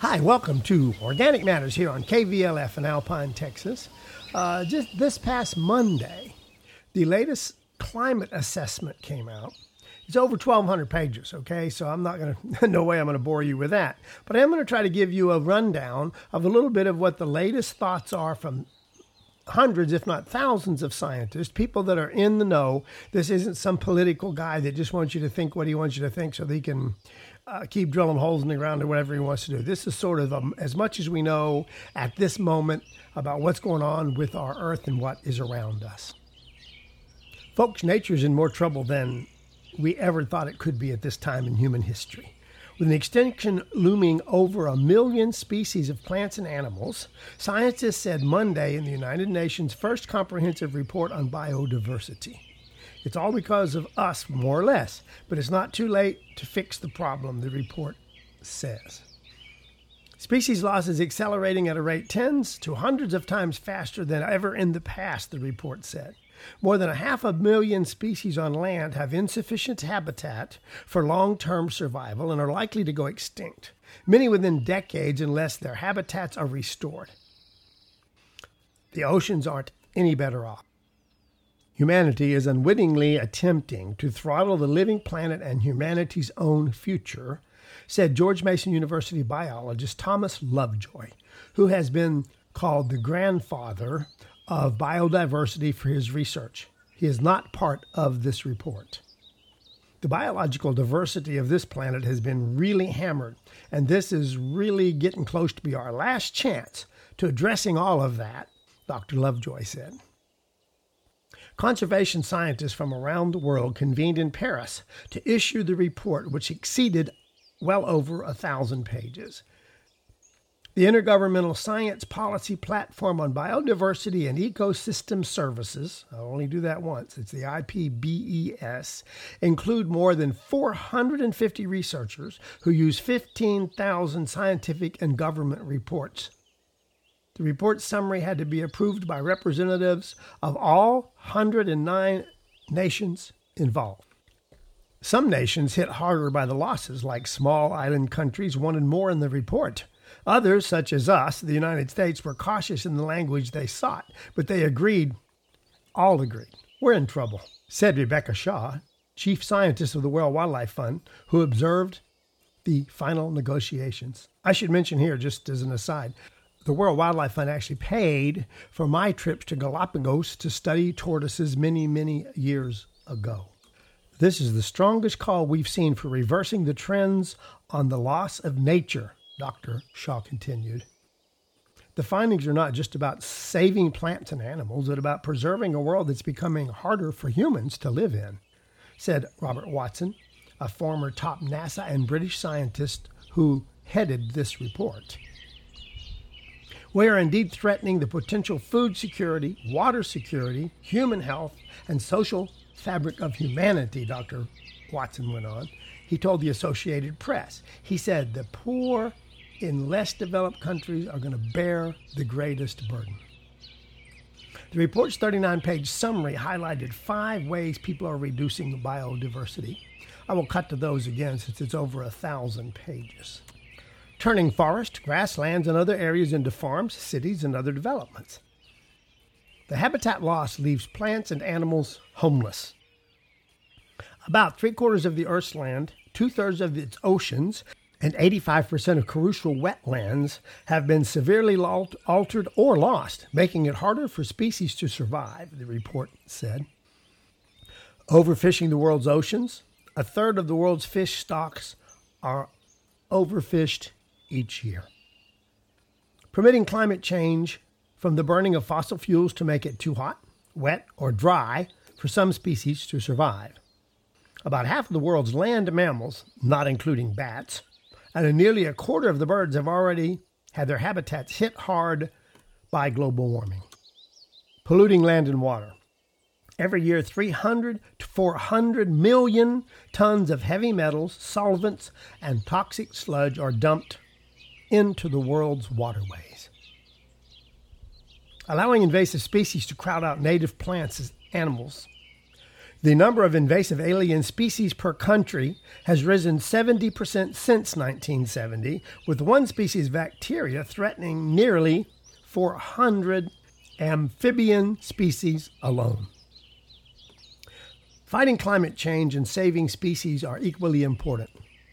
Hi, welcome to Organic Matters here on KVLF in Alpine, Texas. Just this past Monday, the latest climate assessment came out. It's over 1,200 pages, okay? So I'm not going to, no way I'm going to bore you with that. But I am going to try to give you a rundown of a little bit of what the latest thoughts are from hundreds, if not thousands of scientists, people that are in the know. This isn't some political guy that just wants you to think what he wants you to think so that he can keep drilling holes in the ground or whatever he wants to do. This is sort of as much as we know at this moment about what's going on with our Earth and what is around us. Folks, nature's in more trouble than we ever thought it could be at this time in human history. With an extinction looming over 1 million species of plants and animals, scientists said Monday in the United Nations' first comprehensive report on biodiversity. It's all because of us, more or less, but it's not too late to fix the problem, the report says. Species loss is accelerating at a rate tens to hundreds of times faster than ever in the past, the report said. More than 500,000 species on land have insufficient habitat for long-term survival and are likely to go extinct, many within decades unless their habitats are restored. The oceans aren't any better off. Humanity is unwittingly attempting to throttle the living planet and humanity's own future, said George Mason University biologist Thomas Lovejoy, who has been called the grandfather of biodiversity for his research. He is not part of this report. The biological diversity of this planet has been really hammered, and this is really getting close to be our last chance to addressing all of that, Dr. Lovejoy said. Conservation scientists from around the world convened in Paris to issue the report, which exceeded well over 1,000 pages. The Intergovernmental Science Policy Platform on Biodiversity and Ecosystem Services, I'll only do that once, it's the IPBES, include more than 450 researchers who use 15,000 scientific and government reports. The report summary had to be approved by representatives of all 109 nations involved. Some nations hit harder by the losses, like small island countries wanted more in the report. Others, such as us, the United States, were cautious in the language they sought, but they all agreed. We're in trouble, said Rebecca Shaw, chief scientist of the World Wildlife Fund, who observed the final negotiations. I should mention here, just as an aside, the World Wildlife Fund actually paid for my trips to Galapagos to study tortoises many, many years ago. This is the strongest call we've seen for reversing the trends on the loss of nature, Dr. Shaw continued. The findings are not just about saving plants and animals, but about preserving a world that's becoming harder for humans to live in, said Robert Watson, a former top NASA and British scientist who headed this report. We are indeed threatening the potential food security, water security, human health, and social fabric of humanity, Dr. Watson went on. He told the Associated Press. He said the poor in less developed countries are going to bear the greatest burden. The report's 39-page summary highlighted 5 ways people are reducing biodiversity. I will cut to those again since it's over 1,000 pages. Turning forest, grasslands, and other areas into farms, cities, and other developments. The habitat loss leaves plants and animals homeless. About 3/4 of the Earth's land, 2/3 of its oceans, and 85% of crucial wetlands have been severely altered or lost, making it harder for species to survive, the report said. Overfishing the world's oceans. 1/3 of the world's fish stocks are overfished each year. Permitting climate change from the burning of fossil fuels to make it too hot, wet, or dry for some species to survive. About half of the world's land mammals, not including bats, and nearly 1/4 of the birds have already had their habitats hit hard by global warming. Polluting land and water. Every year, 300 to 400 million tons of heavy metals, solvents, and toxic sludge are dumped into the world's waterways. Allowing invasive species to crowd out native plants and animals. The number of invasive alien species per country has risen 70% since 1970, with one species of bacteria threatening nearly 400 amphibian species alone. Fighting climate change and saving species are equally important,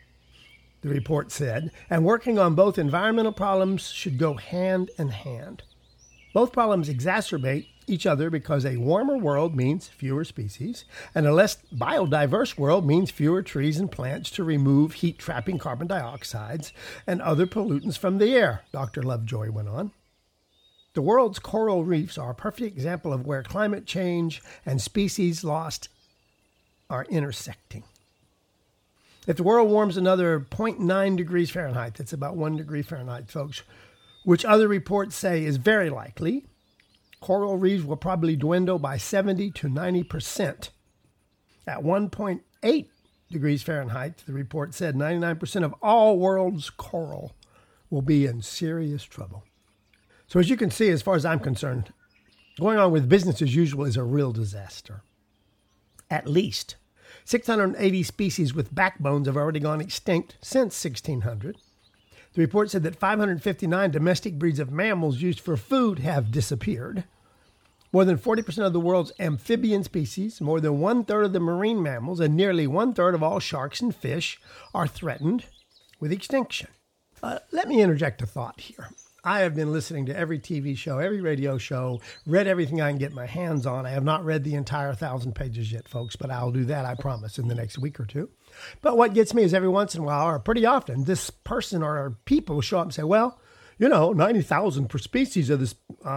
the report said, and working on both environmental problems should go hand in hand. Both problems exacerbate each other because a warmer world means fewer species, and a less biodiverse world means fewer trees and plants to remove heat-trapping carbon dioxides and other pollutants from the air, Dr. Lovejoy went on. The world's coral reefs are a perfect example of where climate change and species loss are intersecting. If the world warms another 0.9 degrees Fahrenheit, that's about 1 degree Fahrenheit, folks, which other reports say is very likely, coral reefs will probably dwindle by 70 to 90%. At 1.8 degrees Fahrenheit, the report said 99% of all world's coral will be in serious trouble. So as you can see, as far as I'm concerned, going on with business as usual is a real disaster. At least 680 species with backbones have already gone extinct since 1600. The report said that 559 domestic breeds of mammals used for food have disappeared. More than 40% of the world's amphibian species, more than one-third of the marine mammals, and nearly one-third of all sharks and fish are threatened with extinction. Let me interject a thought here. I have been listening to every TV show, every radio show, read everything I can get my hands on. I have not read the entire 1,000 pages yet, folks, but I'll do that, I promise, in the next week or two. But what gets me is every once in a while, or pretty often, this person or people will show up and say, well, 90,000 per species of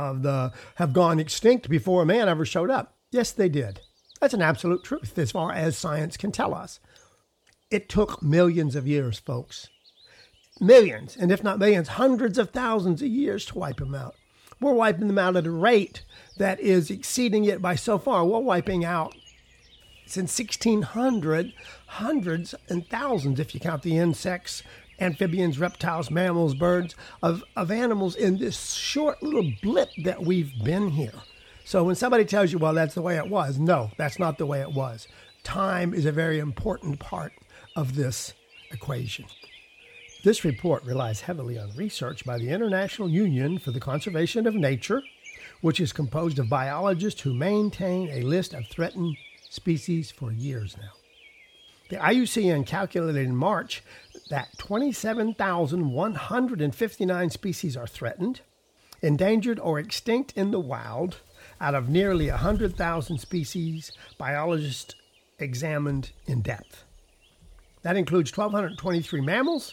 have gone extinct before a man ever showed up. Yes, they did. That's an absolute truth as far as science can tell us. It took millions of years, folks. Millions, and if not millions, hundreds of thousands of years to wipe them out. We're wiping them out at a rate that is exceeding it by so far. We're wiping out, since 1600, hundreds and thousands, if you count the insects, amphibians, reptiles, mammals, birds, of animals in this short little blip that we've been here. So when somebody tells you, well, that's the way it was, no, that's not the way it was. Time is a very important part of this equation. This report relies heavily on research by the International Union for the Conservation of Nature, which is composed of biologists who maintain a list of threatened species for years now. The IUCN calculated in March that 27,159 species are threatened, endangered, or extinct in the wild out of nearly 100,000 species biologists examined in depth. That includes 1,223 mammals,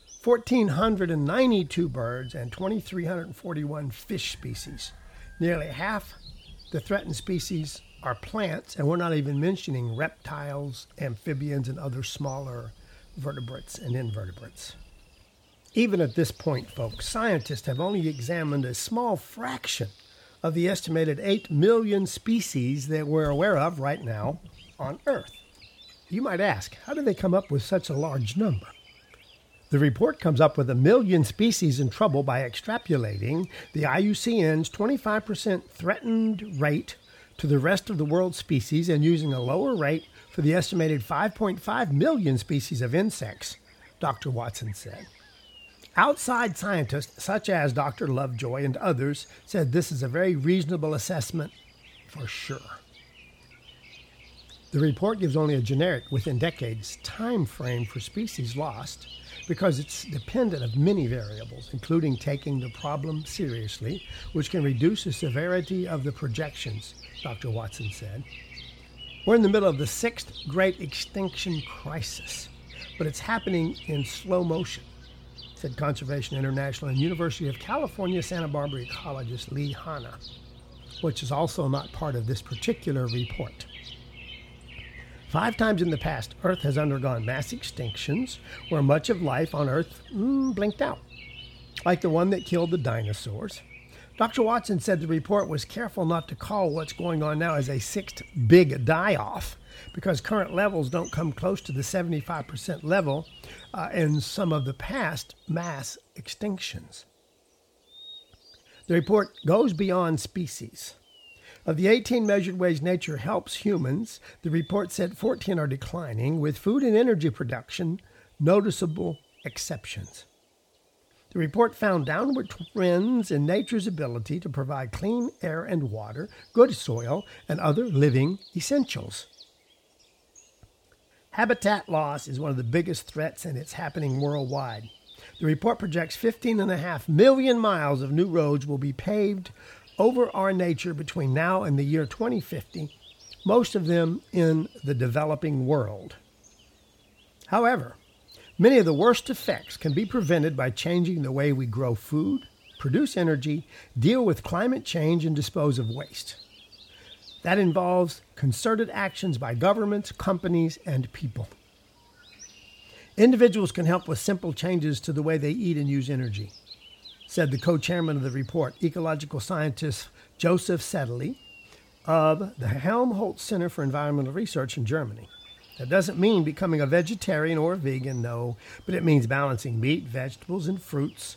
1,492 birds, and 2,341 fish species. Nearly half the threatened species are plants, and we're not even mentioning reptiles, amphibians, and other smaller vertebrates and invertebrates. Even at this point, folks, scientists have only examined a small fraction of the estimated 8 million species that we're aware of right now on Earth. You might ask, how do they come up with such a large number? The report comes up with 1 million species in trouble by extrapolating the IUCN's 25% threatened rate to the rest of the world's species and using a lower rate for the estimated 5.5 million species of insects, Dr. Watson said. Outside scientists, such as Dr. Lovejoy and others, said this is a very reasonable assessment for sure. The report gives only a generic, within decades, time frame for species lost because it's dependent of many variables, including taking the problem seriously, which can reduce the severity of the projections, Dr. Watson said. We're in the middle of the 6th great extinction crisis, but it's happening in slow motion, said Conservation International and University of California, Santa Barbara ecologist Lee Hanna, which is also not part of this particular report. 5 times in the past, Earth has undergone mass extinctions where much of life on Earth blinked out, like the one that killed the dinosaurs. Dr. Watson said the report was careful not to call what's going on now as a 6th big die-off, because current levels don't come close to the 75% level in some of the past mass extinctions. The report goes beyond species. Of the 18 measured ways nature helps humans, the report said 14 are declining, with food and energy production noticeable exceptions. The report found downward trends in nature's ability to provide clean air and water, good soil, and other living essentials. Habitat loss is one of the biggest threats, and it's happening worldwide. The report projects 15.5 million miles of new roads will be paved over our nature between now and the year 2050, most of them in the developing world. However, many of the worst effects can be prevented by changing the way we grow food, produce energy, deal with climate change, and dispose of waste. That involves concerted actions by governments, companies, and people. Individuals can help with simple changes to the way they eat and use energy, said the co-chairman of the report, ecological scientist Joseph Sedley of the Helmholtz Center for Environmental Research in Germany. That doesn't mean becoming a vegetarian or a vegan, no, but it means balancing meat, vegetables, and fruits.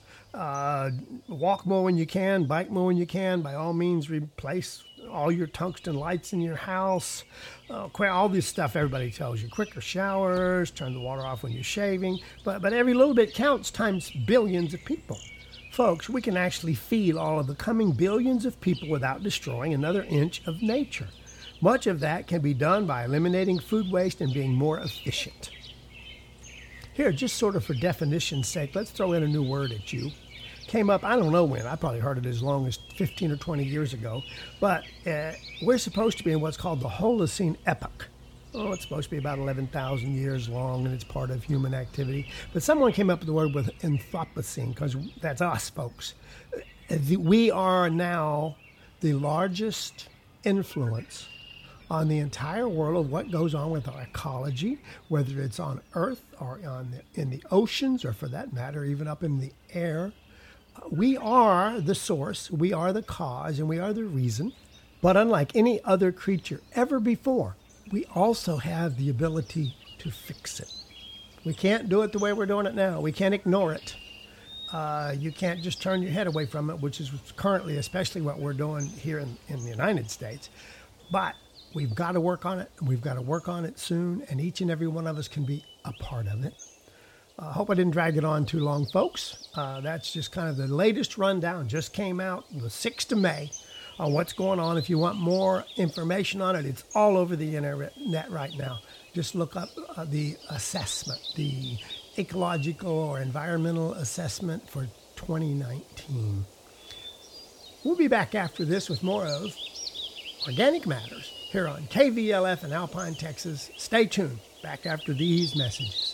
Walk more when you can, bike more when you can. By all means, replace all your tungsten lights in your house. All this stuff everybody tells you. Quicker showers, turn the water off when you're shaving. But every little bit counts times billions of people. Folks, we can actually feed all of the coming billions of people without destroying another inch of nature. Much of that can be done by eliminating food waste and being more efficient. Here, just sort of for definition's sake, let's throw in a new word at you. Came up, I don't know when, I probably heard it as long as 15 or 20 years ago, but we're supposed to be in what's called the Holocene epoch. Oh, it's supposed to be about 11,000 years long, and it's part of human activity. But someone came up with the word with Anthropocene, because that's us, folks. We are now the largest influence on the entire world of what goes on with our ecology, whether it's on Earth or in the oceans, or for that matter, even up in the air. We are the source, we are the cause, and we are the reason. But unlike any other creature ever before, we also have the ability to fix it. We can't do it the way we're doing it now. We can't ignore it. You can't just turn your head away from it, which is currently especially what we're doing here in the United States. But we've got to work on it. We've got to work on it soon, and each and every one of us can be a part of it. I hope I didn't drag it on too long, folks. That's just kind of the latest rundown. Just came out the 6th of May on what's going on. If you want more information on it, it's all over the internet right now. Just look up the assessment, the ecological or environmental assessment for 2019. We'll be back after this with more of Organic Matters here on KVLF in Alpine, Texas. Stay tuned. Back after these messages.